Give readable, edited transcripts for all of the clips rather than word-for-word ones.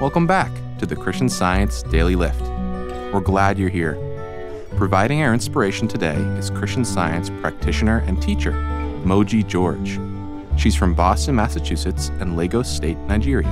Welcome back to the Christian Science Daily Lift. We're glad you're here. Providing our inspiration today is Christian Science practitioner and teacher, Moji George. She's from Boston, Massachusetts, and Lagos State, Nigeria.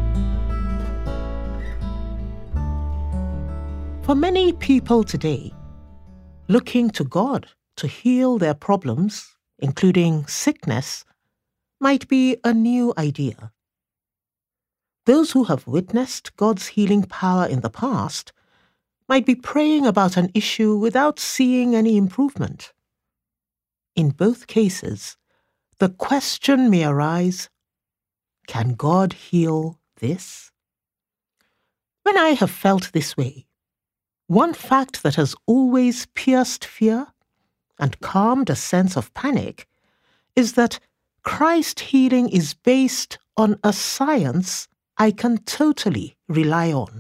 For many people today, looking to God to heal their problems, including sickness, might be a new idea. Those who have witnessed God's healing power in the past might be praying about an issue without seeing any improvement. In both cases, the question may arise, can God heal this? When I have felt this way, one fact that has always pierced fear and calmed a sense of panic is that Christ healing is based on a science I can totally rely on.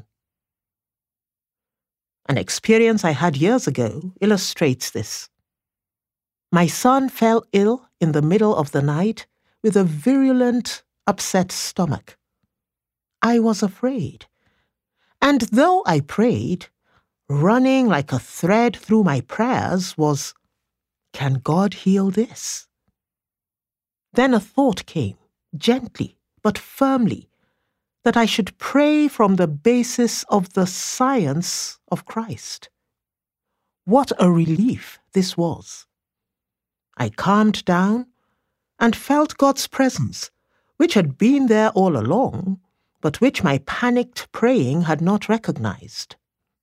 An experience I had years ago illustrates this. My son fell ill in the middle of the night with a virulent, upset stomach. I was afraid, and though I prayed, running like a thread through my prayers was, can God heal this? Then a thought came, gently but firmly, that I should pray from the basis of the science of Christ. What a relief this was! I calmed down and felt God's presence, which had been there all along, but which my panicked praying had not recognized.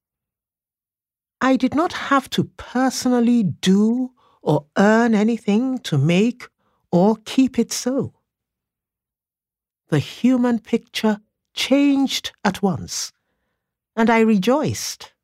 I did not have to personally do or earn anything to make or keep it so. The human picture changed at once, and I rejoiced.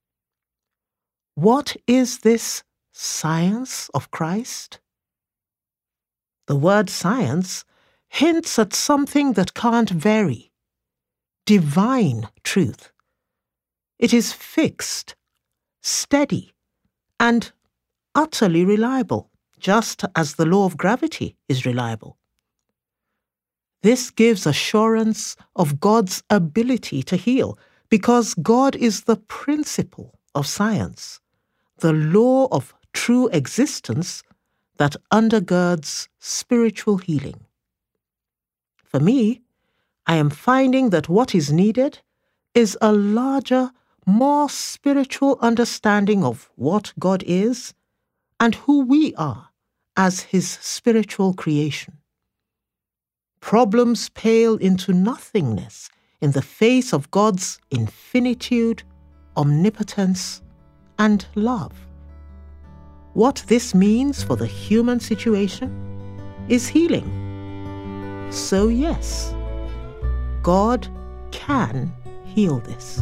What is this science of Christ? The word science hints at something that can't vary, divine truth. It is fixed, steady, and utterly reliable, just as the law of gravity is reliable. This gives assurance of God's ability to heal, because God is the principle of science, the law of true existence that undergirds spiritual healing. For me, I am finding that what is needed is a larger, more spiritual understanding of what God is and who we are as His spiritual creation. Problems pale into nothingness in the face of God's infinitude, omnipotence, and love. What this means for the human situation is healing. So yes, God can heal this.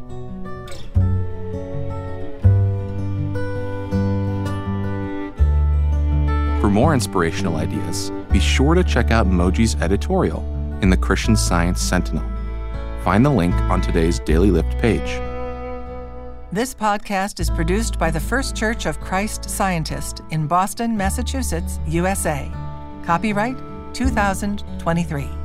For more inspirational ideas, be sure to check out Moji's editorial in the Christian Science Sentinel. Find the link on today's Daily Lift page. This podcast is produced by the First Church of Christ Scientist in Boston, Massachusetts, USA. Copyright 2023.